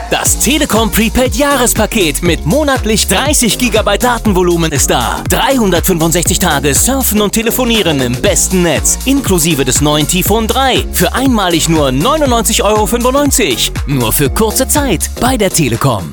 Das Telekom Prepaid Jahrespaket mit monatlich 30 GB Datenvolumen ist da. 365 Tage surfen und telefonieren im besten Netz, inklusive des neuen T-Phone 3. Für einmalig nur 99,95 €. Nur für kurze Zeit bei der Telekom.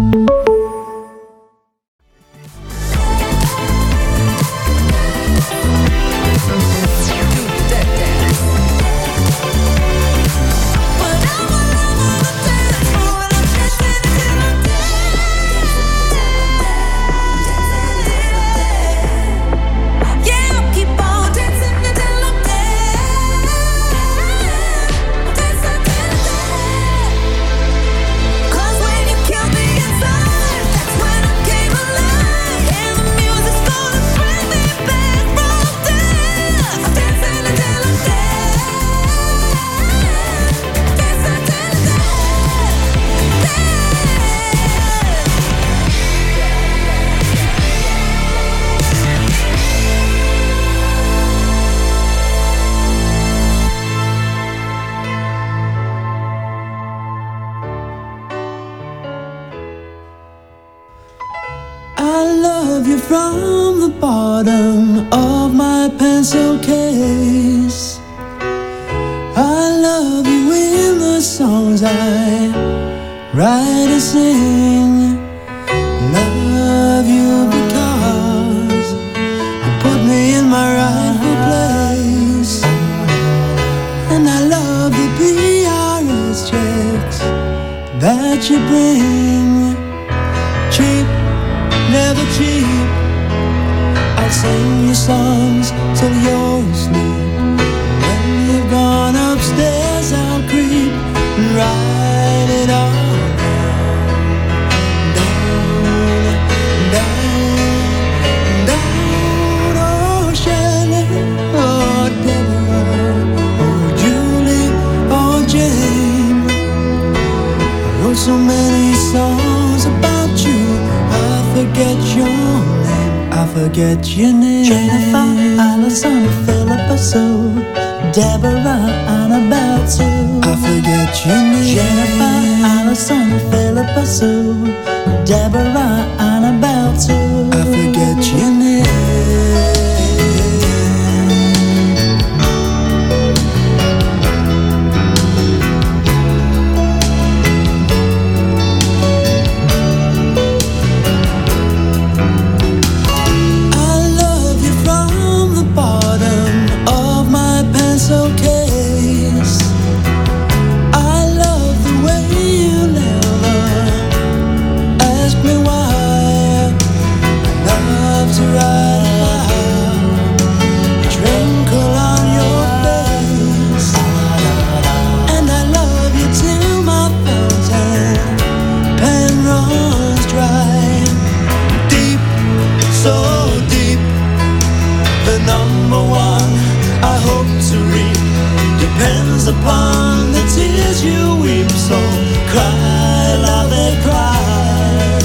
From the bottom of my pencil case, I love you in the songs I write and sing. Love you because you put me in my rightful place. And I love the PRS checks that you bring. Cheap, never cheap. I'll sing your songs till you're asleep. When you've gone upstairs, I'll creep and write it all down, down, down. Oh, Shelley, oh, Deborah, oh, Julie, oh, Jane. I wrote so many songs about you, I forget your name. I forget your name. Jennifer, Allison, Philippa Sue, Deborah, Annabelle Sue. I forget your name. Jennifer, Allison, Philippa Sue, Deborah, Annabelle Sue. I forget your name. Upon the tears you weep, so cry, love it, cry,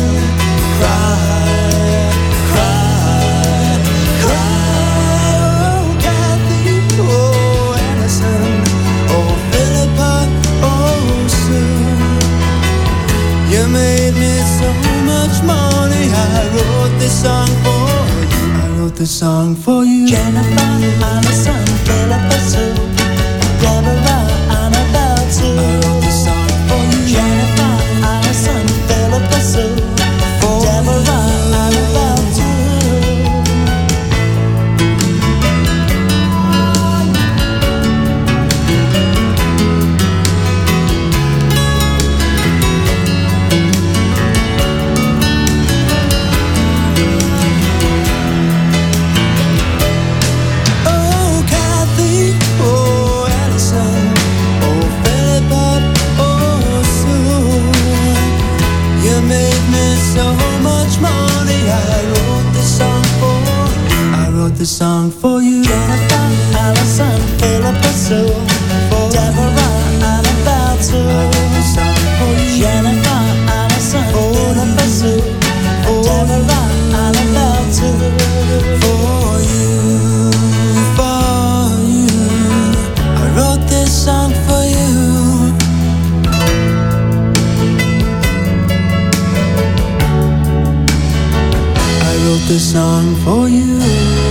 cry, cry, cry. Oh, Kathy, oh, Allison, oh, Philippa, oh, Sue. You made me so much money. I wrote this song for you. I wrote this song for you. Jennifer, Allison, Philippa Sue, Deborah, Annabelle Sue. I wrote this song for you. Jennifer, Allison, Philippa Sue, Deborah, Annabelle Sue. Oh, Kathy, oh, Allison, oh, Philippa, oh, Sue. You made me so much money. I wrote this song for you. I wrote this song for you. Jennifer, Allison, Philippa Sue, Deborah, Annabelle Sue. I wrote this song for you. Jennifer, Allison, Philippa Sue, Deborah, Annabelle Sue. For you, for you. I wrote this song for you. the song for you.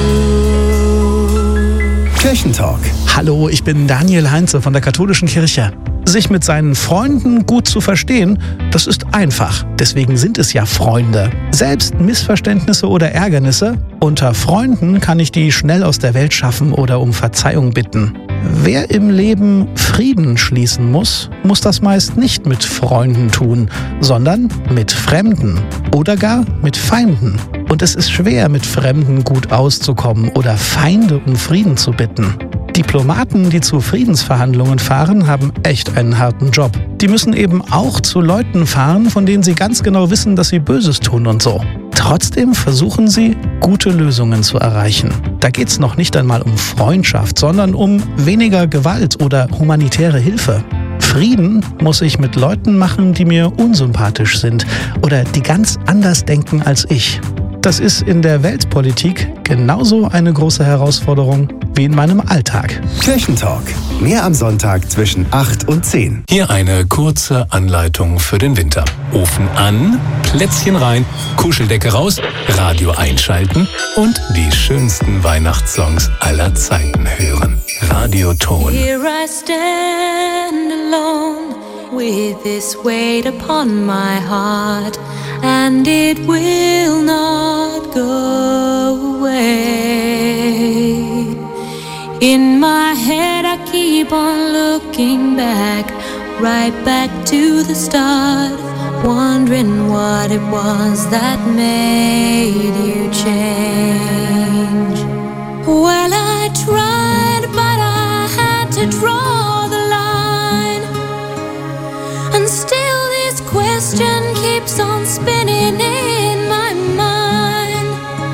Kirchentalk. Hallo, ich bin Daniel Heinze von der Katholischen Kirche. Sich mit seinen Freunden gut zu verstehen, das ist einfach. Deswegen sind es ja Freunde. Selbst Missverständnisse oder Ärgernisse, unter Freunden kann ich die schnell aus der Welt schaffen oder um Verzeihung bitten. Wer im Leben Frieden schließen muss, muss das meist nicht mit Freunden tun, sondern mit Fremden oder gar mit Feinden. Und es ist schwer, mit Fremden gut auszukommen oder Feinde um Frieden zu bitten. Diplomaten, die zu Friedensverhandlungen fahren, haben echt einen harten Job. Die müssen eben auch zu Leuten fahren, von denen sie ganz genau wissen, dass sie Böses tun und so. Trotzdem versuchen sie, gute Lösungen zu erreichen. Da geht's noch nicht einmal um Freundschaft, sondern um weniger Gewalt oder humanitäre Hilfe. Frieden muss ich mit Leuten machen, die mir unsympathisch sind oder die ganz anders denken als ich. Das ist in der Weltpolitik genauso eine große Herausforderung wie in meinem Alltag. Kirchentalk. Mehr am Sonntag zwischen 8 und 10. Hier eine kurze Anleitung für den Winter. Ofen an, Plätzchen rein, Kuscheldecke raus, Radio einschalten und die schönsten Weihnachtssongs aller Zeiten hören. Radioton. Here I stand alone with this weight upon my heart, and it will not go away. In my head I keep on looking back, right back to the start, wondering what it was that made you change. Well, I tried, but I had to draw the line, and still this question keeps on spinning in my mind.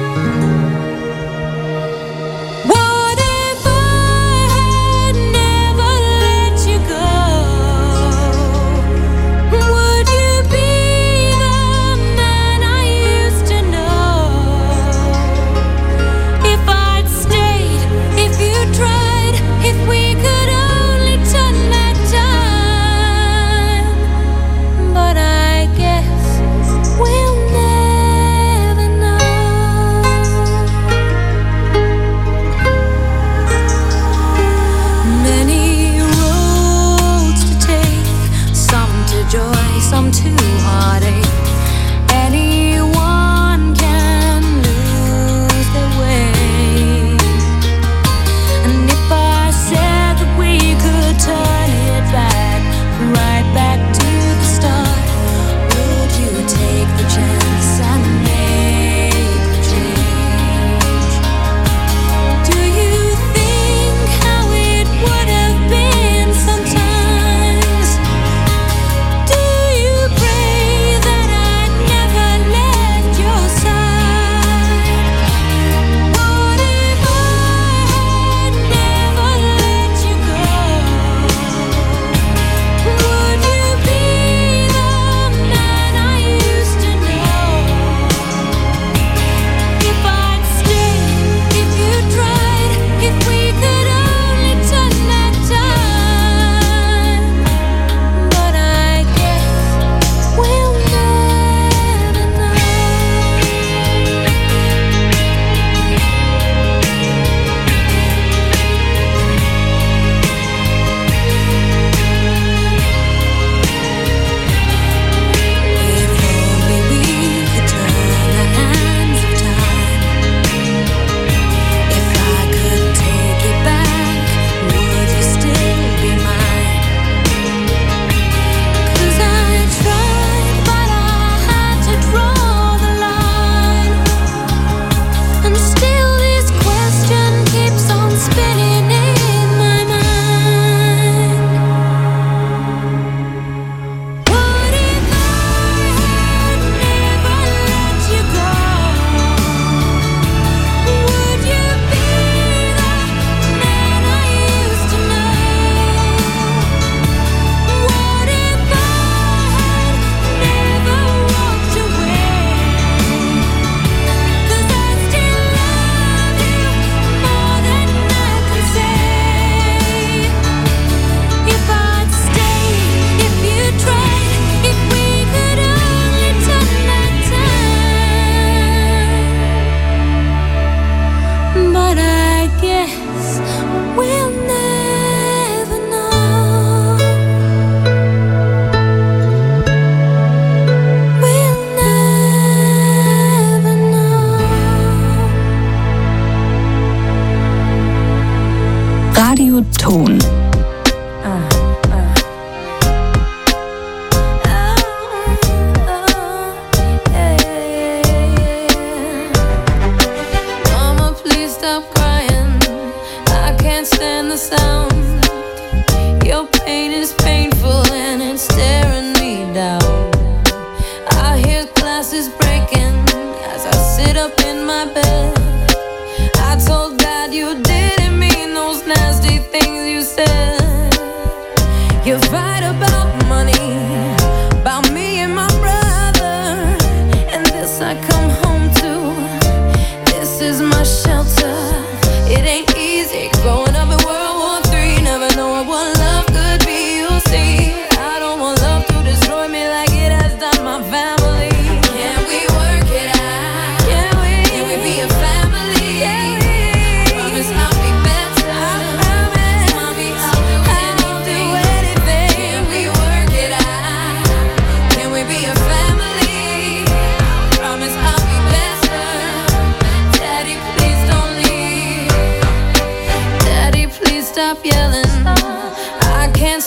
What if I had never let you go? Would you be the man I used to know? If I'd stayed, if you tried, if we could only turn back time. But I guess we'll never know. Many roads to take, some to joy, some to heartache. Anyone can lose their way. And if I said that we could turn it back, right back to the start, would you take the chance and make the change? Do you think how it would have been sometimes? Do you pray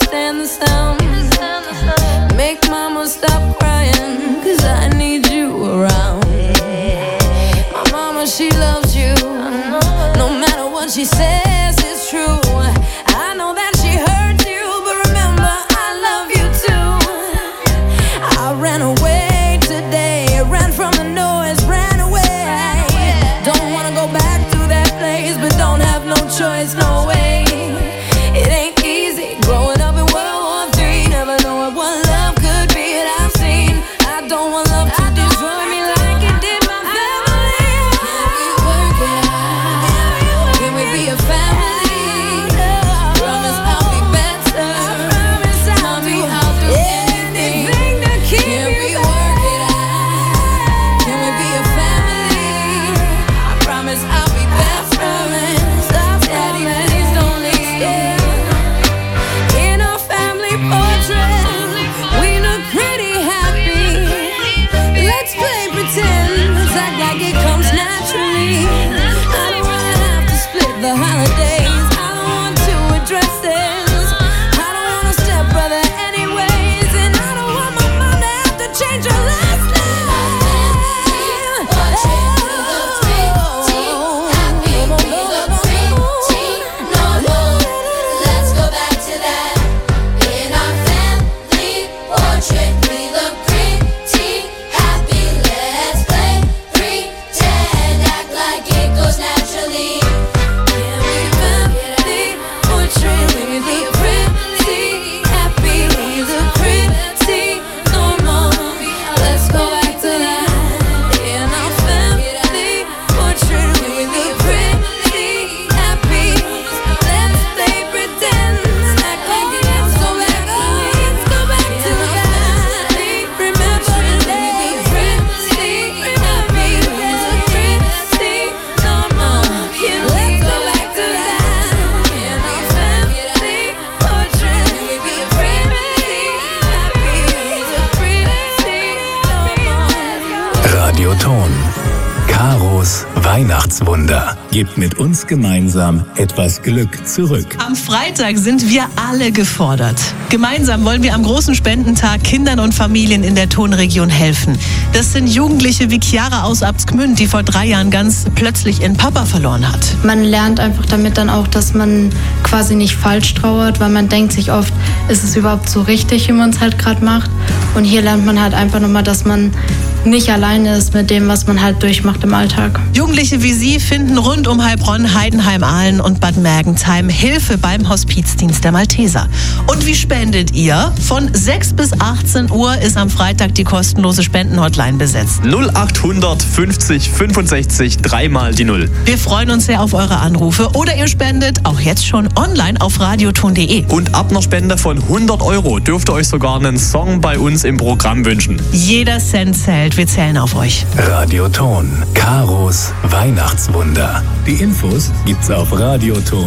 stand the sound. Make mama stop crying, 'cause I need you around. My mama, she loves you. No matter what she says, it's true. I know that she hurts you, but remember, I love you too. I ran away today, ran from the noise, ran away. Don't wanna go back to that place, but don't have no choice, no way. It ain't easy growing up in World War III, never knowing what love could be that I've seen. I don't want love to destroy me like it did my family. Can we work it out? Can we be a family? Promise I'll be better. Tell me I'll do anything to keep you. Can we work it out? Can we be a family? I promise I'll be better. Daddy, please don't leave. In our family portrait, we look pretty happy. Let's play pretend, let's act like it comes naturally. I don't wanna have to split the holidays. I don't want to address this. I don't want a stepbrother anyways, and I don't want my mom to have to change her last name. Let's go back to that. In our family portrait, we look pretty happy. Let's play pretend, act like it goes naturally. Can we family portrait? We look pretty happy. We look pretty normal. Let's go back to that. In our family portrait, we look pretty happy. Let's play pretend, act like it goes so back. Let's go back to that. Remember the day. We look pretty happy. We look pretty normal. Let's go back to that. In our family portrait, we look pretty happy. We look pretty normal. Radioton. Karos Weihnachtswunder. Gibt mit uns gemeinsam etwas Glück zurück. Am Freitag sind wir alle gefordert. Gemeinsam wollen wir am großen Spendentag Kindern und Familien in der Tonregion helfen. Das sind Jugendliche wie Chiara aus Abtsgmünd, die vor 3 Jahren ganz plötzlich ihren Papa verloren hat. Man lernt einfach damit dann auch, dass man quasi nicht falsch trauert, weil man denkt sich oft, ist es überhaupt so richtig, wie man es halt gerade macht. Und hier lernt man halt einfach nochmal, dass man nicht alleine ist mit dem, was man halt durchmacht im Alltag. Jugendliche wie Sie finden rund um Heilbronn, Heidenheim, Aalen und Bad Mergentheim Hilfe beim Hospizdienst der Malteser. Und wie spendet ihr? Von 6 bis 18 Uhr ist am Freitag die kostenlose Spendenhotline besetzt. 0800 50 65 3 mal die 0. Wir freuen uns sehr auf eure Anrufe oder ihr spendet auch jetzt schon online auf radioton.de. Und ab einer Spende von 100 € dürft ihr euch sogar einen Song bei uns im Programm wünschen. Jeder Cent zählt, wir zählen auf euch. Radioton. Karos Weihnachtswunder. Die Infos gibt's auf radioton.de.